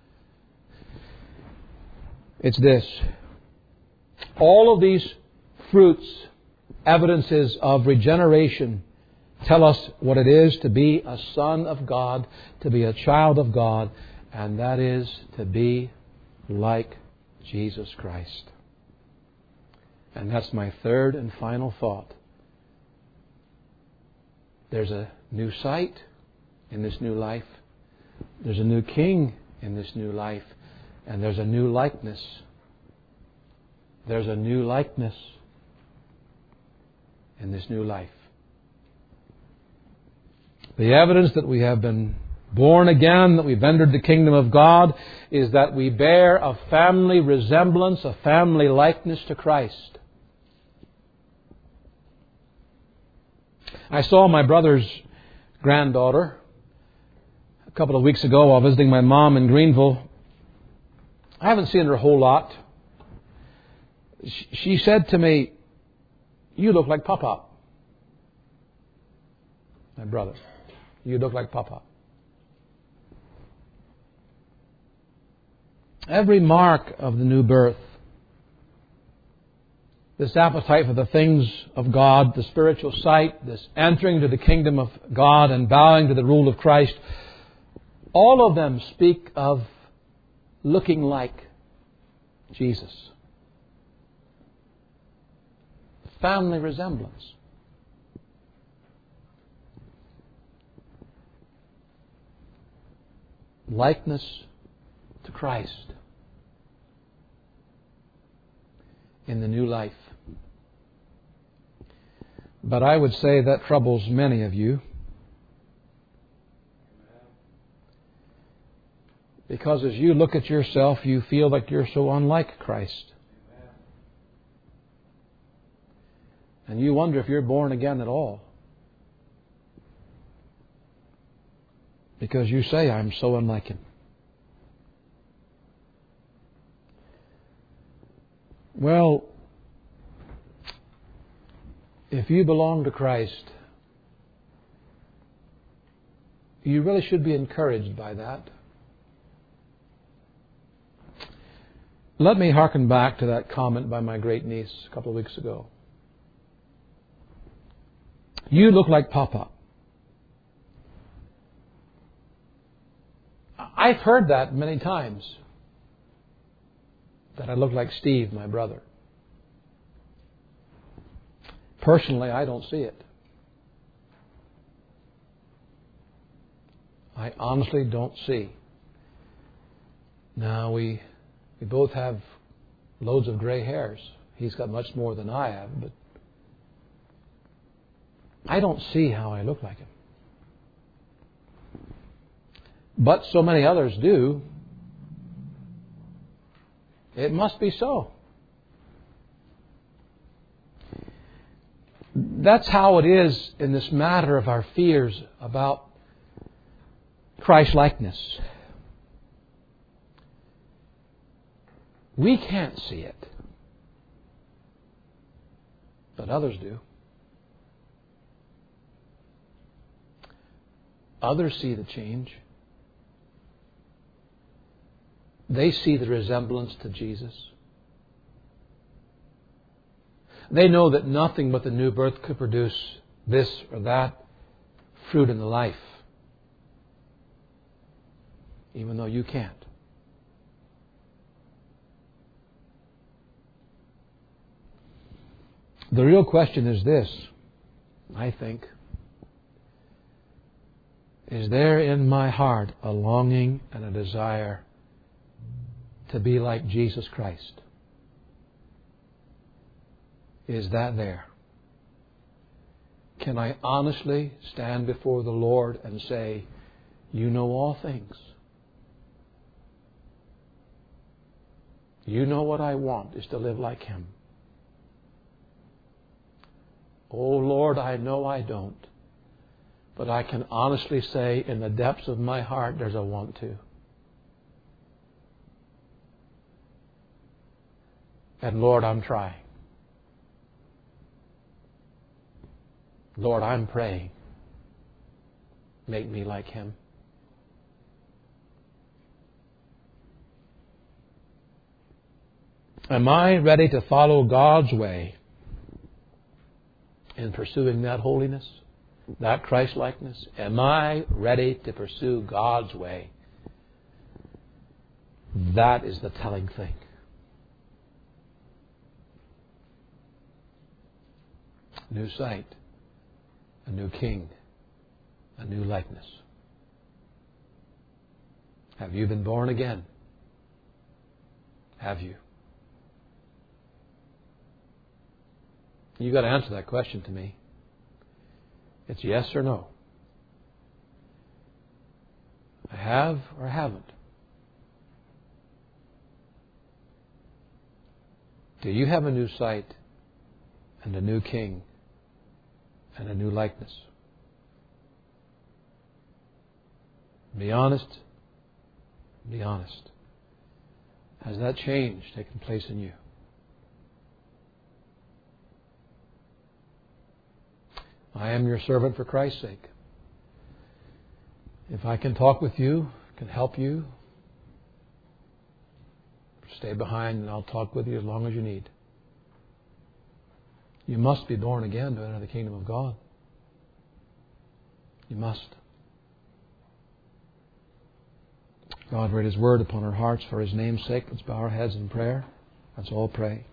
Speaker 1: It's this. All of these fruits, evidences of regeneration, tell us what it is to be a son of God, to be a child of God, and that is to be like Jesus Christ. And that's my third and final thought. There's a new sight in this new life. There's a new king in this new life. And there's a new likeness. There's a new likeness in this new life. The evidence that we have been born again, that we've entered the kingdom of God, is that we bear a family resemblance, a family likeness to Christ. I saw my brother's granddaughter a couple of weeks ago while visiting my mom in Greenville. I haven't seen her a whole lot. She said to me, "You look like Papa." My brother. "You look like Papa." Every mark of the new birth, this appetite for the things of God, the spiritual sight, this entering to the kingdom of God and bowing to the rule of Christ, all of them speak of looking like Jesus. Family resemblance. Likeness to to Christ in the new life. But I would say that troubles many of you. Because as you look at yourself, you feel like you're so unlike Christ. And you wonder if you're born again at all. Because you say, I'm so unlike Him. Well, if you belong to Christ, you really should be encouraged by that. Let me hearken back to that comment by my great niece a couple of weeks ago. You look like Papa. I've heard that many times, that I look like Steve, my brother. Personally, I don't see it. I honestly don't see. Now, we we both have loads of gray hairs. He's got much more than I have, but I don't see how I look like him. But so many others do. It must be so. That's how it is in this matter of our fears about Christ-likeness. We can't see it, but others do. Others see the change. They see the resemblance to Jesus. They know that nothing but the new birth could produce this or that fruit in the life, even though you can't. The real question is this, I think. Is there in my heart a longing and a desire to be like Jesus Christ? Is that there? Can I honestly stand before the Lord and say, you know all things. You know what I want is to live like Him. Oh Lord, I know I don't. But I can honestly say in the depths of my heart there's a want to. And Lord, I'm trying. Lord, I'm praying. Make me like Him. Am I ready to follow God's way in pursuing that holiness, that Christ-likeness? Am I ready to pursue God's way? That is the telling thing. New sight, a new king, a new likeness. Have you been born again? Have you? You've got to answer that question to me. It's yes or no. I have or haven't. Do you have a new sight and a new king and a new likeness? Be honest. Be honest. Has that change taken place in you? I am your servant for Christ's sake. If I can talk with you, can help you, stay behind and I'll talk with you as long as you need. You must be born again to enter the kingdom of God. You must. God, read His word upon our hearts for His name's sake. Let's bow our heads in prayer. Let's all pray.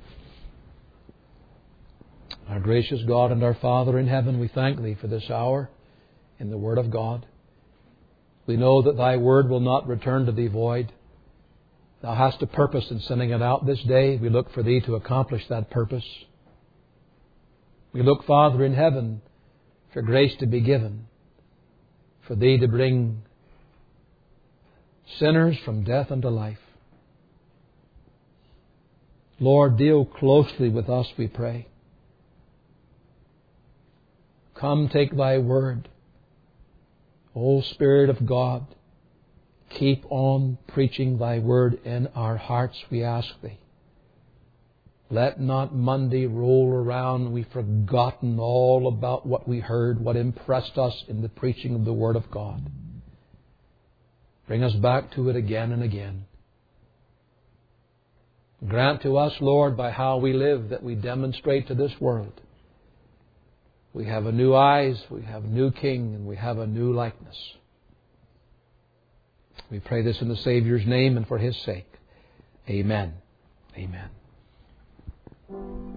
Speaker 1: Our gracious God and our Father in heaven, we thank Thee for this hour in the Word of God. We know that Thy Word will not return to Thee void, Thou hast a purpose in sending it out this day. We look for Thee to accomplish that purpose. We look, Father, in heaven for grace to be given, for Thee to bring sinners from death unto life. Lord, deal closely with us, we pray. Come, take Thy word. O Spirit of God, keep on preaching Thy word in our hearts, we ask Thee. Let not Monday roll around and we've forgotten all about what we heard, what impressed us in the preaching of the Word of God. Bring us back to it again and again. Grant to us, Lord, by how we live, that we demonstrate to this world we have a new eyes, we have a new King, and we have a new likeness. We pray this in the Savior's name and for His sake. Amen. Amen.